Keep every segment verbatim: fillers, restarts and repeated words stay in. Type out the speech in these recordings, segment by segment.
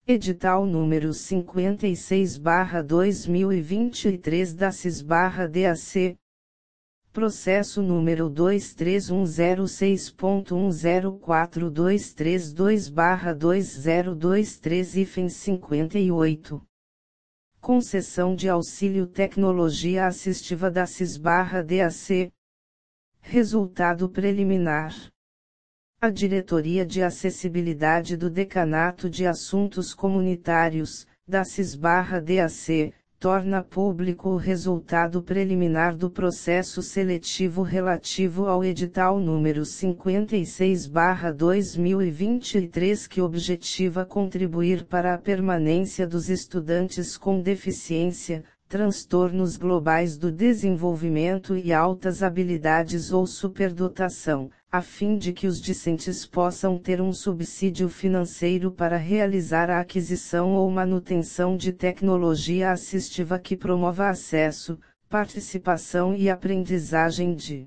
Edital número cinquenta e seis barra dois mil e vinte e três da C I S barra D A C. Processo número dois três um zero seis ponto um zero quatro dois três dois barra dois zero dois três hífen cinquenta e oito. Concessão de auxílio tecnologia assistiva da C I S barra D A C. Resultado preliminar. A Diretoria de Acessibilidade do Decanato de Assuntos Comunitários, da C I S barra D A C, torna público o resultado preliminar do processo seletivo relativo ao edital número cinquenta e seis barra dois mil e vinte e três que objetiva contribuir para a permanência dos estudantes com deficiência, transtornos globais do desenvolvimento e altas habilidades ou superdotação, a fim de que os discentes possam ter um subsídio financeiro para realizar a aquisição ou manutenção de tecnologia assistiva que promova acesso, participação e aprendizagem de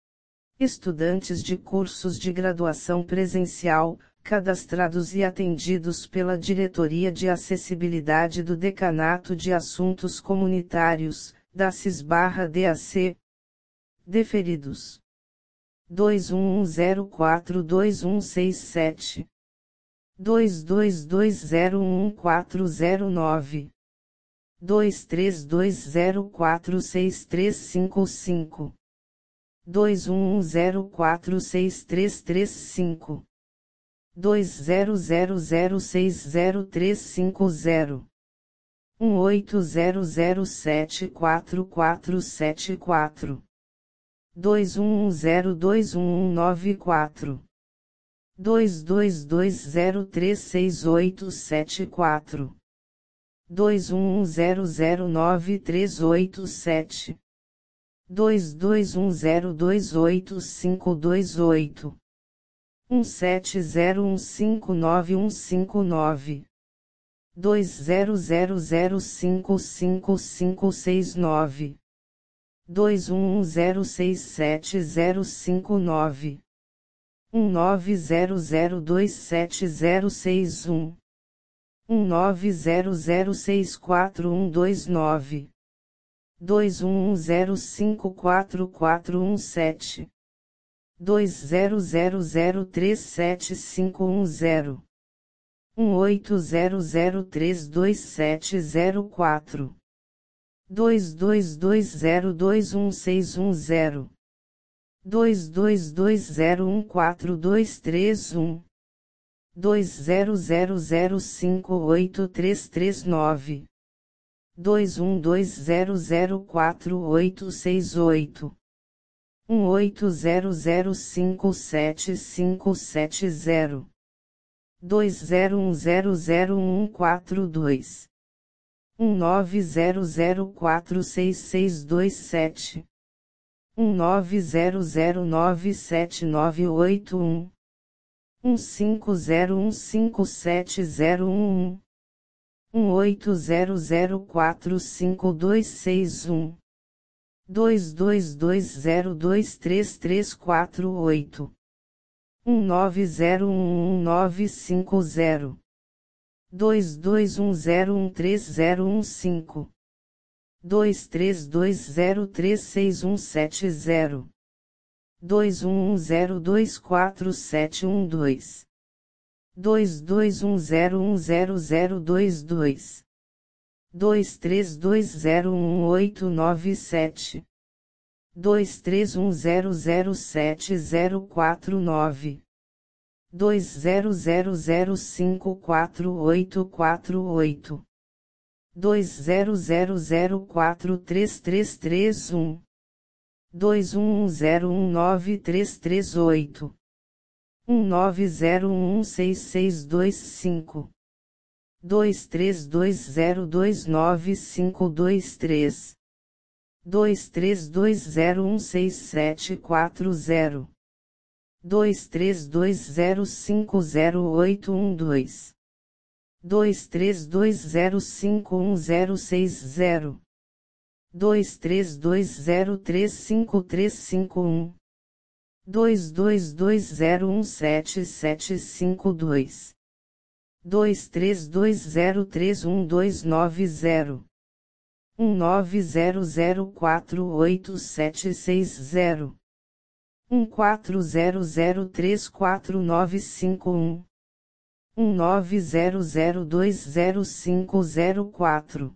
estudantes de cursos de graduação presencial, cadastrados e atendidos pela Diretoria de Acessibilidade do Decanato de Assuntos Comunitários, da C I S barra D A C. Deferidos. dois um um zero quatro dois um seis sete. dois dois dois zero um quatro zero nove. dois três dois zero quatro seis três cinco cinco. dois um um zero quatro seis três três cinco. dois zero zero zero seis zero três cinco zero. um oito zero zero sete quatro quatro sete quatro. dois um um zero dois um um nove quatro. dois dois dois zero três seis oito sete quatro. dois um um zero zero nove três oito sete. dois dois um zero dois oito cinco dois oito. um sete zero um cinco nove um cinco nove. dois zero zero zero cinco cinco cinco seis nove. dois um um zero seis sete zero cinco nove. um nove zero zero dois sete zero seis um. um nove zero zero seis quatro um dois nove. dois um um zero cinco quatro quatro um sete. dois zero zero zero três sete cinco um zero. um oito zero zero três dois sete zero quatro. dois dois dois zero dois um seis um zero. dois dois dois zero um quatro dois três um. dois zero zero zero cinco oito três três nove. dois um dois zero zero quatro oito seis oito. um oito zero zero cinco sete cinco sete zero. dois zero um zero zero um quatro dois. um nove zero zero quatro seis seis dois sete. um nove zero zero nove sete nove oito um. um cinco zero um cinco sete zero um um. um oito zero zero quatro cinco dois seis um. dois dois dois zero dois três três quatro oito. um nove zero um um nove cinco zero. dois dois um zero um três zero um cinco. dois três dois zero três seis um sete zero. dois um um zero dois quatro sete um dois. dois dois um zero um zero zero dois dois. dois três dois zero um oito nove sete. dois três um zero zero sete zero quatro nove. dois zero zero zero cinco quatro oito quatro oito. dois zero zero zero quatro três três três um. dois um um zero um nove três três oito. um nove zero um seis seis dois cinco. dois três dois zero dois nove cinco dois três. dois três dois zero um seis sete quatro zero. dois três dois zero cinco zero oito um dois. dois três dois zero cinco um zero seis zero. dois três dois zero três cinco três cinco um. dois dois dois zero um sete sete cinco dois. dois três dois zero três um dois nove zero, um nove zero zero quatro oito sete seis zero, um quatro zero zero três quatro nove cinco um, um nove zero zero dois zero cinco zero quatro.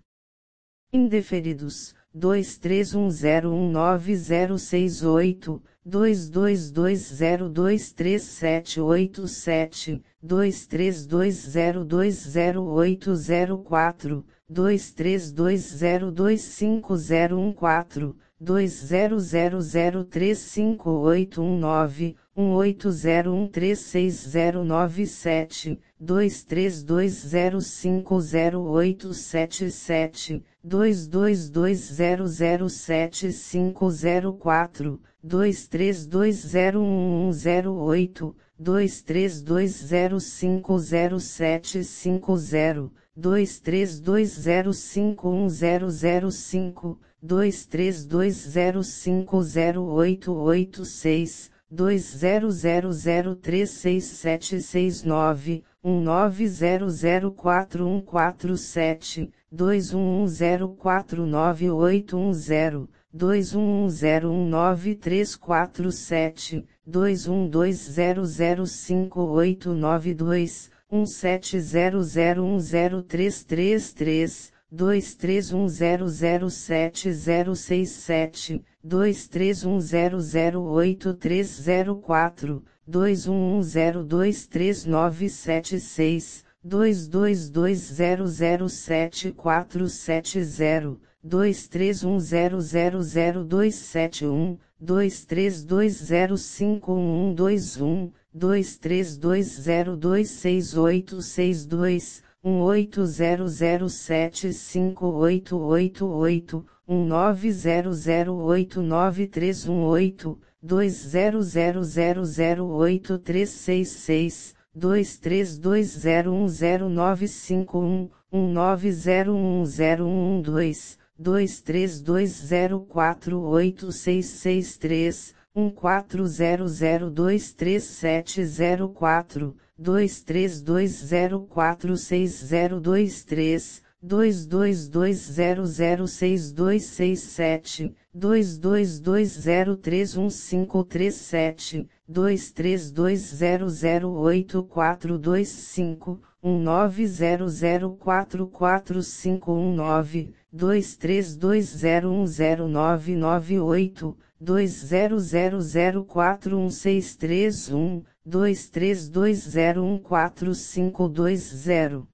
Indeferidos, dois três um zero um nove zero seis oito, dois dois dois zero dois três sete oito sete, dois três dois zero dois zero oito zero quatro, dois três dois zero dois cinco zero um quatro, dois zero zero zero três cinco oito um nove, um oito zero um três seis zero nove sete, dois três dois zero cinco zero oito sete sete, dois dois dois zero zero sete cinco zero quatro, dois três dois zero um um zero oito, dois três dois zero cinco zero sete cinco zero, dois três dois zero cinco um zero zero cinco, dois três dois zero cinco zero oito oito seis, dois zero zero zero três seis sete seis nove, um nove zero zero quatro um quatro sete, dois um um zero quatro nove oito um zero, dois um um zero um nove três quatro sete, dois um dois zero zero cinco oito nove dois, um sete zero zero um zero três três três, dois três um zero zero sete zero seis sete, dois três um zero zero oito três zero quatro, dois um um zero dois três nove sete seis, dois dois dois zero zero sete quatro sete zero, dois três um zero zero zero dois sete um, dois três dois zero cinco um um dois um, dois três dois zero dois seis oito seis dois, um oito zero zero sete cinco oito oito oito, um nove zero zero oito nove três um oito, dois zero zero zero zero oito três seis seis, dois três dois zero um zero nove cinco um, um nove zero um zero um dois, dois três dois zero quatro oito seis seis três, um quatro zero zero dois três sete zero quatro, dois três dois zero quatro seis zero dois três, dois dois dois zero zero seis dois seis sete, dois dois dois zero três um cinco três sete, dois três dois zero zero oito quatro dois cinco, um nove zero zero quatro quatro cinco um nove, dois três dois zero um zero nove nove oito, dois zero zero zero quatro um seis três um, dois três dois zero um quatro cinco dois zero.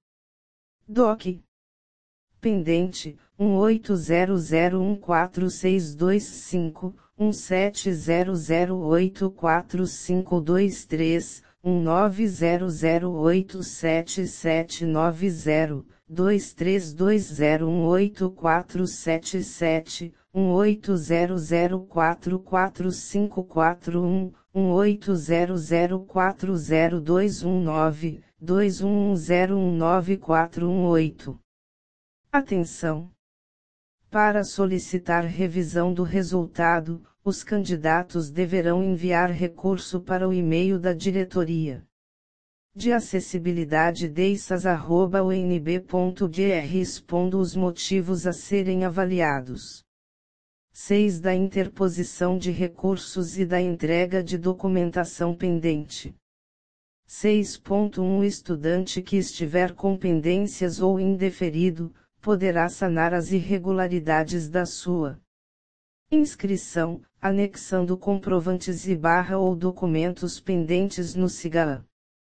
D O C. Pendente, um oito zero zero um quatro seis dois cinco, um sete zero zero oito quatro cinco dois três, um nove zero zero oito sete sete nove zero, dois três dois zero um oito quatro sete sete, um oito zero zero quatro quatro cinco quatro um, um oito zero zero quatro zero dois um nove, dois um um zero um nove quatro um oito. Atenção! Para solicitar revisão do resultado, os candidatos deverão enviar recurso para o e-mail da diretoria de acessibilidade deiças arroba u n b ponto b r expondo os motivos a serem avaliados. seis Da interposição de recursos e da entrega de documentação pendente. seis ponto um O estudante que estiver com pendências ou indeferido, poderá sanar as irregularidades da sua inscrição, anexando comprovantes e barra ou documentos pendentes no SIGA.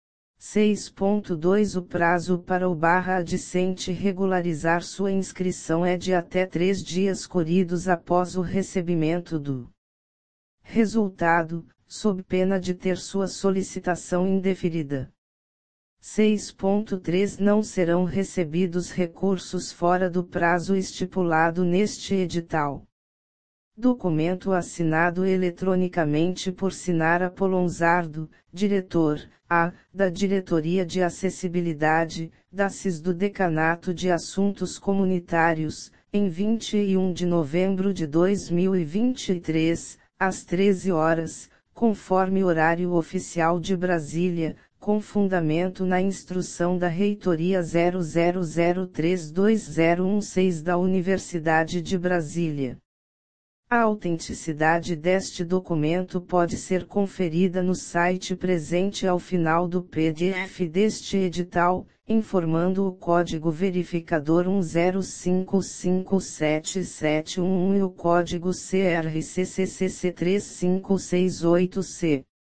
seis ponto dois O prazo para o barra adicente regularizar sua inscrição é de até três dias corridos após o recebimento do resultado, sob pena de ter sua solicitação indeferida. seis ponto três Não serão recebidos recursos fora do prazo estipulado neste edital. Documento assinado eletronicamente por Sinara Polonzardo, diretor, A, da Diretoria de Acessibilidade, da C I S do Decanato de Assuntos Comunitários, em vinte e um de novembro de dois mil e vinte e três, às treze horas, conforme horário oficial de Brasília, com fundamento na instrução da Reitoria zero zero zero três dois zero um seis da Universidade de Brasília. A autenticidade deste documento pode ser conferida no site presente ao final do P D F deste edital, informando o código verificador um zero cinco cinco sete sete um um e o código C R C C C C três cinco seis oito C.